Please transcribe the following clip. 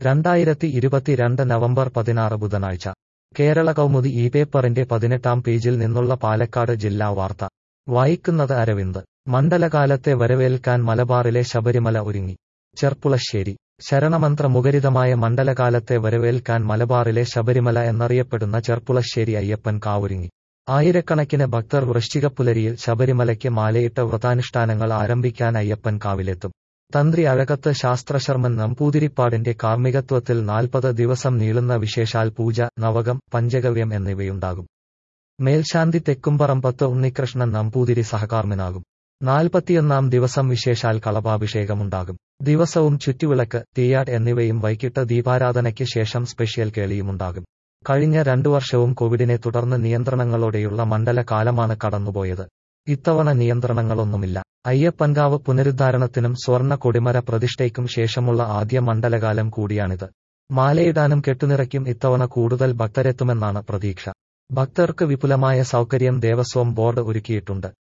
2022 November 16 ബുധനാഴ്ച കേരള കൗമുദി ഈ പേപ്പറിന്റെ 18-ാം പേജിൽ നിന്നുള്ള പാലക്കാട് ജില്ലാ വാർത്ത വായിക്കുന്നത് അരവിന്ദ്. മണ്ഡലകാലത്തെ വരവേൽക്കാൻ മലബാറിലെ ശബരിമല ഒരുങ്ങി. ചെർപ്പുളശ്ശേരി. ശരണമന്ത്ര മുഖരിതമായ മണ്ഡലകാലത്തെ വരവേൽക്കാൻ മലബാറിലെ ശബരിമല എന്നറിയപ്പെടുന്ന ചെർപ്പുളശ്ശേരി അയ്യപ്പൻ കാവൊരുങ്ങി. ആയിരക്കണക്കിന് ഭക്തർ വൃശ്ചികപ്പുലരിയിൽ ശബരിമലയ്ക്ക് മാലയിട്ട് വ്രതാനുഷ്ഠാനങ്ങൾ ആരംഭിക്കാൻ അയ്യപ്പൻ കാവിലെത്തും. തന്ത്രി അഴകത്ത് ശാസ്ത്രശർമ്മൻ നമ്പൂതിരിപ്പാടിന്റെ കാർമ്മികത്വത്തിൽ 40 ദിവസം നീളുന്ന വിശേഷാൽ പൂജ, നവകം, പഞ്ചഗവ്യം എന്നിവയുണ്ടാകും. മേൽശാന്തി തെക്കുംപറമ്പത്ത് ഉണ്ണികൃഷ്ണൻ നമ്പൂതിരി സഹകാർമ്മിനാകും. 41-ാം ദിവസം വിശേഷാൽ കളഭാഭിഷേകമുണ്ടാകും. ദിവസവും ചുറ്റുവിളക്ക്, തീയാട്ട് എന്നിവയും വൈകിട്ട് ദീപാരാധനയ്ക്ക് ശേഷം സ്പെഷ്യൽ കേളിയുമുണ്ടാകും. കഴിഞ്ഞ 2 വർഷവും കോവിഡിനെ തുടർന്ന് നിയന്ത്രണങ്ങളോടെയുള്ള മണ്ഡലകാലമാണ് കടന്നുപോയത്. ഇത്തവണ നിയന്ത്രണങ്ങളൊന്നുമില്ല. അയ്യപ്പൻകാവ് പുനരുദ്ധാരണത്തിനും സ്വർണ്ണ കൊടിമര പ്രതിഷ്ഠയ്ക്കും ശേഷമുള്ള ആദ്യ മണ്ഡലകാലം കൂടിയാണിത്. മാലയിടാനും കെട്ടുനിറയ്ക്കും ഇത്തവണ കൂടുതൽ ഭക്തരെത്തുമെന്നാണ് പ്രതീക്ഷ. ഭക്തർക്ക് വിപുലമായ സൗകര്യം ദേവസ്വം ബോർഡ് ഒരുക്കിയിട്ടുണ്ട്.